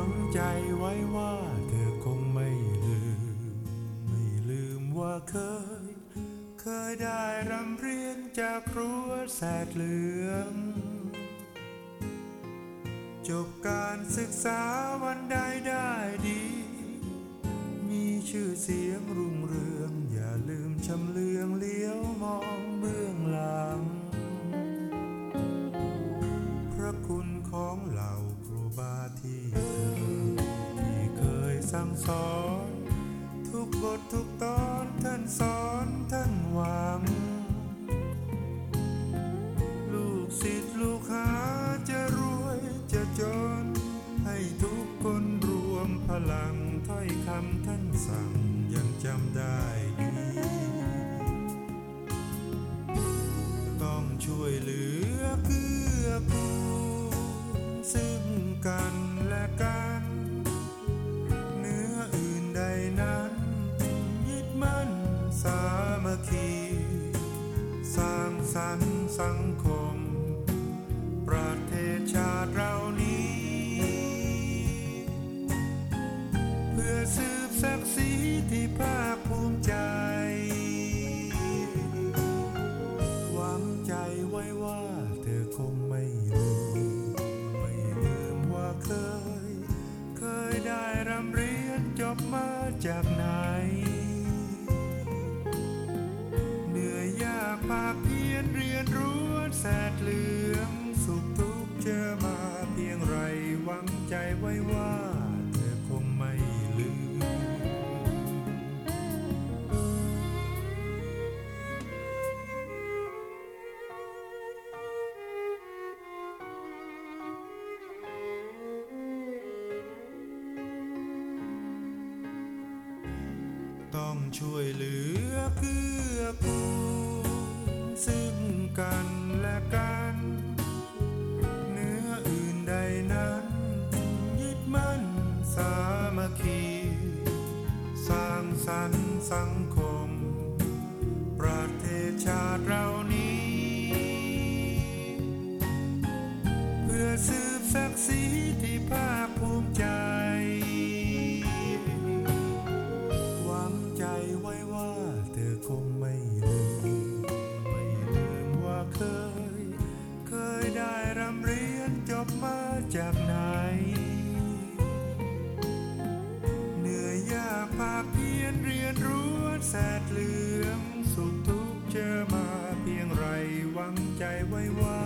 วังใจไว้ว่าเธอคงไม่ลืมว่าเคยได้รำเรียนจากครัวแสดเหลืองจบการศึกษาวันใดได้ดีมีชื่อเสียงรุ่งเรืองอย่าลืมชำเลืองเลี้ยวมองเบื้องหลังพระคุณของเหล่าครูบาที่เคยสั่งสอนทุกบททุกตอนท่านสอนท่านหวังลูกศิษย์ลูกหาจะรวยจะจนให้ทุกคนรวมพลังถ้อยคำท่านสั่งยังจำได้ดีต้องช่วยเหลือเกื้อกูลซึ่งกันและกันเหนืออื่นใดนั้นยึดมั่นสามัคคีสร้างสรรค์สังคมประเทศชาติเรานี้เพื่อสืบศักดิ์ศรีที่ภาคภูมิใจหวังใจไว้ว่าเธอคงไม่ลืมว่าเคยได้รำเรียนจบมาจากไหนเหนื่อยยากภาคเพียรเรียนรู้แสดเหลืองสุขทุกข์เจอมาเพียงไรหวังใจไว้ว่าเธอคงไม่ลืมต้องช่วยเหลือเกื้อกูลซึ่งกันและกันเหนืออื่นใดนั้นยึดมั่นสามัคคีสร้างสรรค์สังคมประเทศชาติเรานี้เพื่อสืบศักดิ์ศรีที่ภาคภูมิใจหวังใจไว้ว่าเธอคงไม่ลืมว่าเคยได้รำเรียนจบมาจากไหนเหนื่อยยากภาคเพียรเรียนรู้แสดเหลืองสุขทุกข์เจอมาเพียงไรหวังใจไว้ว่า